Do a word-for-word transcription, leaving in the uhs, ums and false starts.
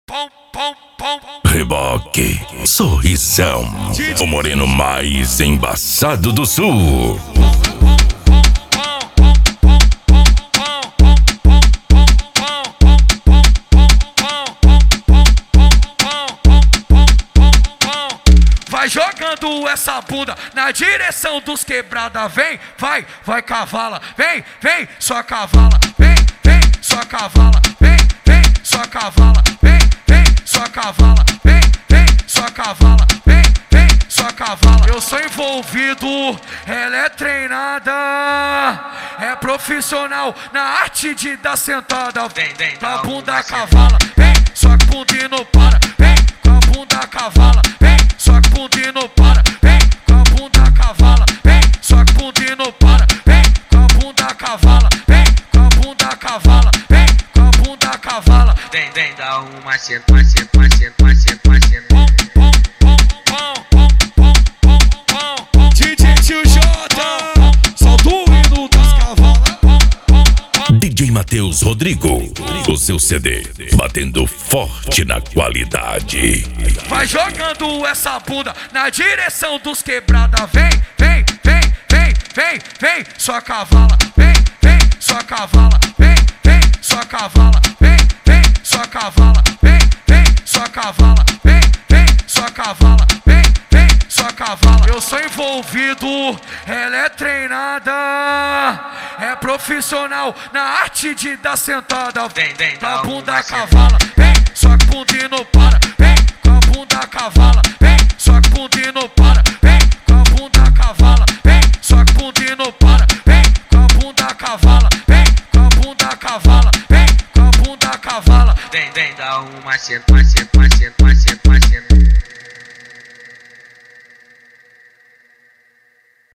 Reboque, sorrisão, o moreno mais embaçado do sul. Vai jogando essa bunda na direção dos quebrada, vem, vai, vai cavala, vem, vem, só cavala, vem, vem, só cavala, vem, vem, só cavala, vem, vem, só cavala, vem, vem, só cavala, vem, vem, só cavala. Eu sou envolvido, ela é treinada, é profissional na arte de dar sentada, vem, vem, com a bunda cavala, vem, só que bunda e não para, vem, com a bunda cavala, vem, só que bunda e não para, vem, com a bunda cavala, vem, só que bunda e não para, vem, com a bunda cavala, vem, com a bunda cavala, vem, com a bunda cavala. Vem, vem, dá uma senta, uma senta, uma senta, uma senta, uma senta. D J Tio J, solta o hino das cavalas. D J Matheus Rodrigo, o seu C D, batendo forte na qualidade. Vai jogando essa bunda na direção dos quebrada, vem, vem, vem, vem, vem, vem, só cavala, vem, vem, só cavala, vem, vem, só cavala, vem, vem, só cavala, vem, vem, só cavala, vem, vem, só cavala, vem, vem, só cavala. Eu sou envolvido, ela é treinada, é profissional na arte de dar sentada, Vem, vem, com a dá bunda uma cavala, vem, só que bunda e não para, vem, com a bunda cavala, vem, só que bunda e não para, vem, com a bunda cavala, vem, só que bunda e não para, vem, com a bunda cavala, vem, com a bunda cavala, vem, com a bunda cavala. Vem, vem, dá uma senta, uma senta, uma senta.